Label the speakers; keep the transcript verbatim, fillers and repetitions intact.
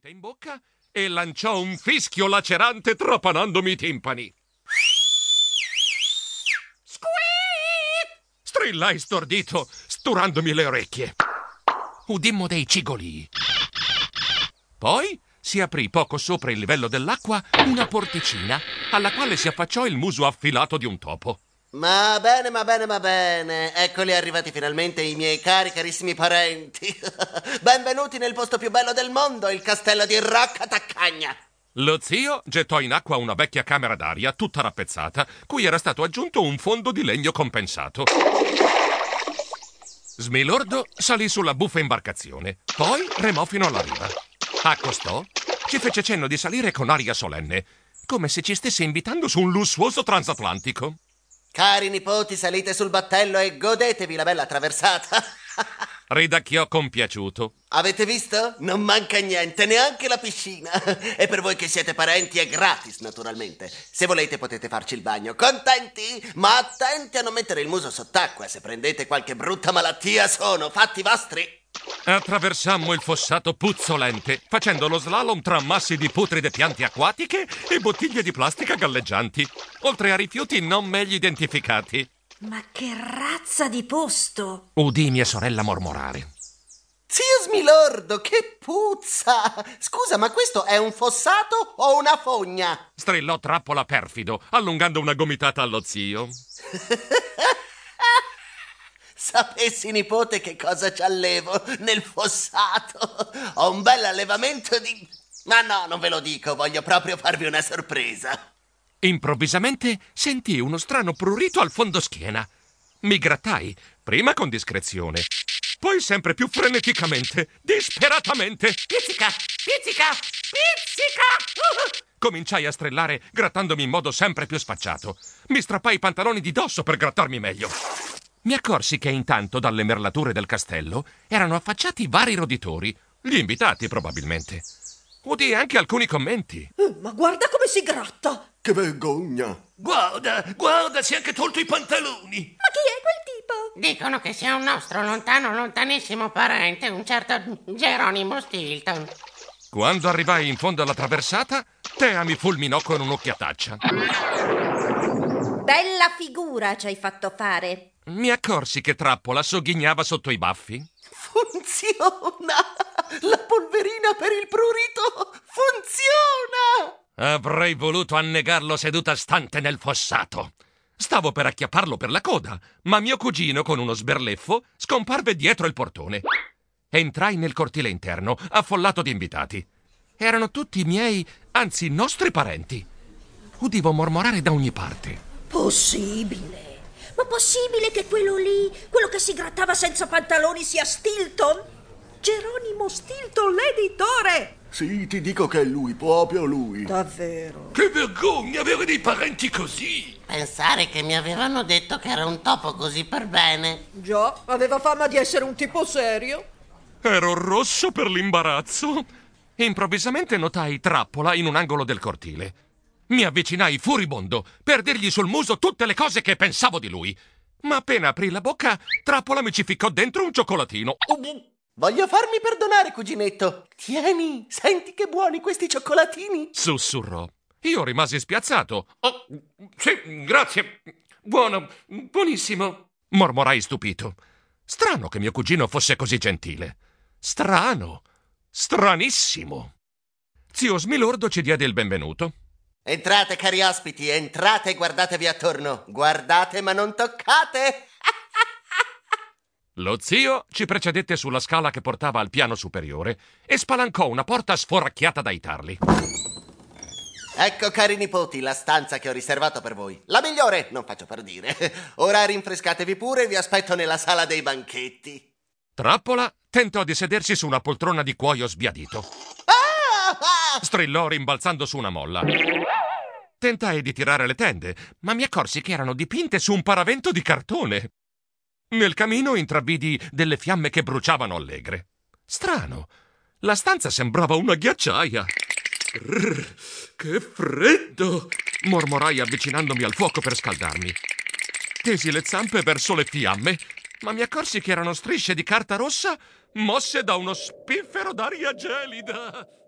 Speaker 1: dita in bocca e lanciò un fischio lacerante trapanandomi i timpani. Squeak! Strillai stordito, sturandomi le orecchie. Udimmo dei cigolii. Poi si aprì poco sopra il livello dell'acqua una porticina alla quale si affacciò il muso affilato di un topo.
Speaker 2: Ma bene, ma bene, ma bene. Eccoli arrivati finalmente i miei cari, carissimi parenti. Benvenuti nel posto più bello del mondo, il castello di Rocca Taccagna.
Speaker 1: Lo zio gettò in acqua una vecchia camera d'aria tutta rappezzata, cui era stato aggiunto un fondo di legno compensato. Smilordo salì sulla buffa imbarcazione, poi remò fino alla riva. Accostò, ci fece cenno di salire con aria solenne, come se ci stesse invitando su un lussuoso transatlantico.
Speaker 2: Cari nipoti, salite sul battello e godetevi la bella traversata.
Speaker 1: Ridacchiò compiaciuto.
Speaker 2: Avete visto? Non manca niente, neanche la piscina. E per voi che siete parenti è gratis, naturalmente. Se volete potete farci il bagno. Contenti? Ma attenti a non mettere il muso sott'acqua. Se prendete qualche brutta malattia sono fatti vostri.
Speaker 1: Attraversammo il fossato puzzolente, facendo lo slalom tra massi di putride piante acquatiche e bottiglie di plastica galleggianti, oltre a rifiuti non meglio identificati.
Speaker 3: Ma che razza di posto!
Speaker 1: Udì mia sorella mormorare.
Speaker 2: Zio Smilordo, che puzza! Scusa, ma questo è un fossato o una fogna?
Speaker 1: Strillò Trappola perfido, allungando una gomitata allo zio.
Speaker 2: Sapessi, nipote, che cosa ci allevo nel fossato. Ho un bel allevamento di... Ma no, non ve lo dico, voglio proprio farvi una sorpresa.
Speaker 1: Improvvisamente sentì uno strano prurito al fondo schiena. Mi grattai, prima con discrezione, poi sempre più freneticamente, disperatamente. Pizzica! Pizzica! Pizzica! Cominciai a strillare, grattandomi in modo sempre più sfacciato. Mi strappai i pantaloni di dosso per grattarmi meglio. Mi accorsi che intanto dalle merlature del castello erano affacciati vari roditori, gli invitati probabilmente. Udì anche alcuni commenti.
Speaker 3: Uh, ma guarda come si gratta!
Speaker 4: Che vergogna!
Speaker 1: Guarda, guarda, si è anche tolto i pantaloni!
Speaker 3: Ma chi è quel tipo?
Speaker 5: Dicono che sia un nostro lontano, lontanissimo parente, un certo Geronimo Stilton.
Speaker 1: Quando arrivai in fondo alla traversata, Tea mi fulminò con un'occhiataccia.
Speaker 3: Bella figura ci hai fatto fare.
Speaker 1: Mi accorsi che Trappola sogghignava sotto i baffi.
Speaker 2: Funziona! La polverina per il prurito funziona!
Speaker 1: Avrei voluto annegarlo seduta stante nel fossato. Stavo per acchiapparlo per la coda, ma mio cugino, con uno sberleffo, scomparve dietro il portone. Entrai nel cortile interno, affollato di invitati. Erano tutti miei, anzi nostri parenti. Udivo mormorare da ogni parte.
Speaker 3: Possibile? Ma possibile che quello lì, quello che si grattava senza pantaloni, sia Stilton? Geronimo Stilton, l'editore!
Speaker 4: Sì, ti dico che è lui, proprio lui.
Speaker 3: Davvero?
Speaker 1: Che vergogna avere dei parenti così!
Speaker 5: Pensare che mi avevano detto che era un topo così per bene.
Speaker 3: Già, aveva fama di essere un tipo serio.
Speaker 1: Ero rosso per l'imbarazzo. Improvvisamente notai Trappola in un angolo del cortile. Mi avvicinai furibondo per dirgli sul muso tutte le cose che pensavo di lui. Ma appena aprì la bocca, Trappola mi ci ficcò dentro un cioccolatino.
Speaker 2: Voglio farmi perdonare, cuginetto. Tieni, senti che buoni questi cioccolatini.
Speaker 1: Sussurrò. Io rimasi spiazzato. Oh, sì, grazie. Buono, buonissimo. Mormorai stupito. Strano che mio cugino fosse così gentile. Strano. Stranissimo. Zio Smilordo ci diede il benvenuto.
Speaker 2: Entrate, cari ospiti, entrate e guardatevi attorno. Guardate ma non toccate.
Speaker 1: Lo zio ci precedette sulla scala che portava al piano superiore e spalancò una porta sforacchiata dai tarli.
Speaker 2: Ecco, cari nipoti, la stanza che ho riservato per voi. La migliore, non faccio per dire. Ora rinfrescatevi pure e vi aspetto nella sala dei banchetti.
Speaker 1: Trappola tentò di sedersi su una poltrona di cuoio sbiadito. Strillò rimbalzando su una molla. Tentai di tirare le tende, ma mi accorsi che erano dipinte su un paravento di cartone. Nel camino intravidi delle fiamme che bruciavano allegre. Strano, la stanza sembrava una ghiacciaia. Rrr, che freddo! Mormorai avvicinandomi al fuoco per scaldarmi. Tesi le zampe verso le fiamme, ma mi accorsi che erano strisce di carta rossa mosse da uno spiffero d'aria gelida.